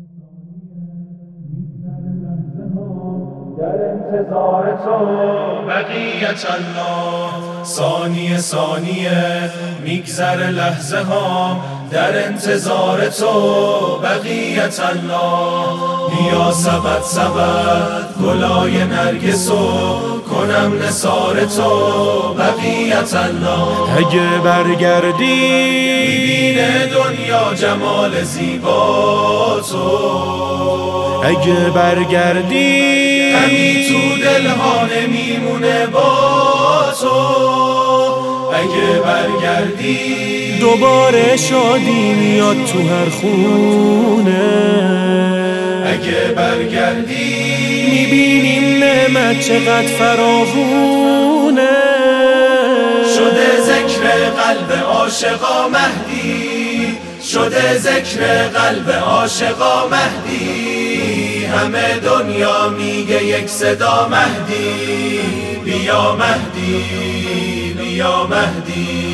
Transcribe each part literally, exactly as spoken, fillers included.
در انتظار تو بقیت الله، ثانیه ثانیه میگذر لحظه ها، در انتظار تو بقیت الله. بیا سبد سبد گلای نرگسو، کنم نثار تو بقیت الله. اگه برگردی میبینه دنیا جمال زیبا تو، اگه برگردی غمی تو دلها نمیمونه با تو. اگه برگردی دوباره شادی میاد تو هر خونه، اگه برگردی میبینیم نعمت چقدر فراوونه. شده ذکر قلب عاشقا مهدی، شده ذکر قلب عاشقا مهدی. همه دنیا میگه یک صدا مهدی، بیا مهدی بیا مهدی.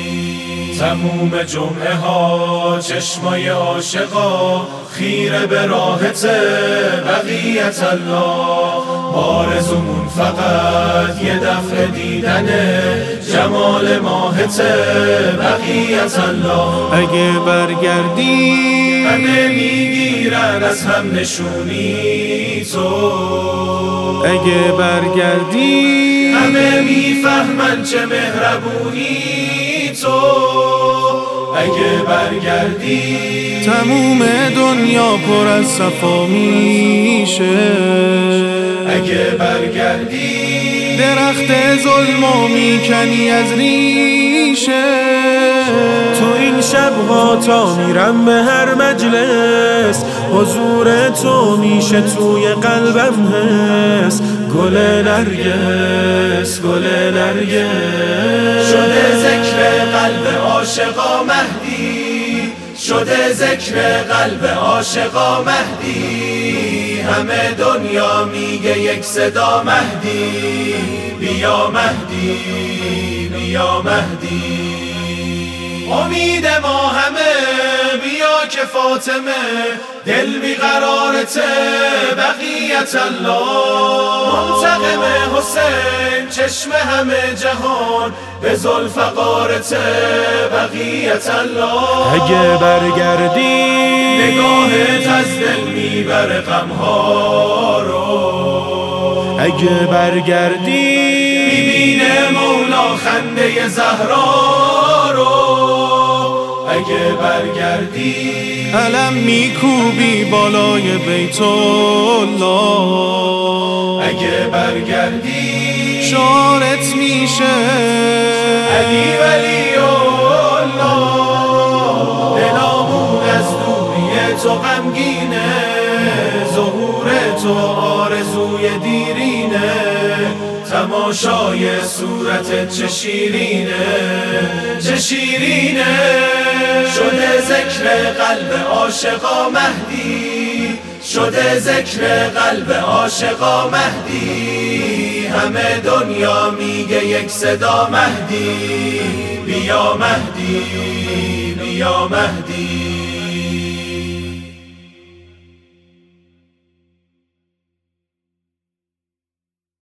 تموم جمعه ها چشمای عاشقا خیره به راهت بقیت الله. آرزومون فقط یه دفعه دیدنه جمال ماهت بقیت الله. اگه برگردی همه میگیرن از هم نشونی تو، اگه برگردی همه میفهمن چه مهربونی تو. اگه برگردی تموم دنیا پر از صفا میشه، اگه برگردی درخت ظلمو میکنی از ریشه. تو این شبها تا میرم به هر مجلس، حضور تو میشه توی قلبم حس. گل نرگس گل نرگس، شده ذکر قلب عاشقا مهدی، شده ذکر قلب عاشقا مهدی. همه دنیا میگه یک صدا مهدی، بیا مهدی بیا مهدی. امید ما همه بیا که فاطمه دل بیقرارته بقیت الله. منتقم حسین چشم همه جهان به ذوالفقارته بقیت الله. اگه برگردی نگاهت از دل میبره غمها رو، اگه برگردی میبینه مولا خنده زهرا رو. اگه برگردی علم میکوبی بالای بیت الله، اگه برگردی شعارت میشه علی ولی الله. دلامون از دوری تو غمگینه، ظهور تو آرزوی دیرینه. تماشای صورتت چه شیرینه چه شیرینه. شده ذکر قلب عاشقا مهدی، شده ذکر قلب عاشقا مهدی. همه دنیا میگه یک صدا مهدی، بیا مهدی بیا مهدی.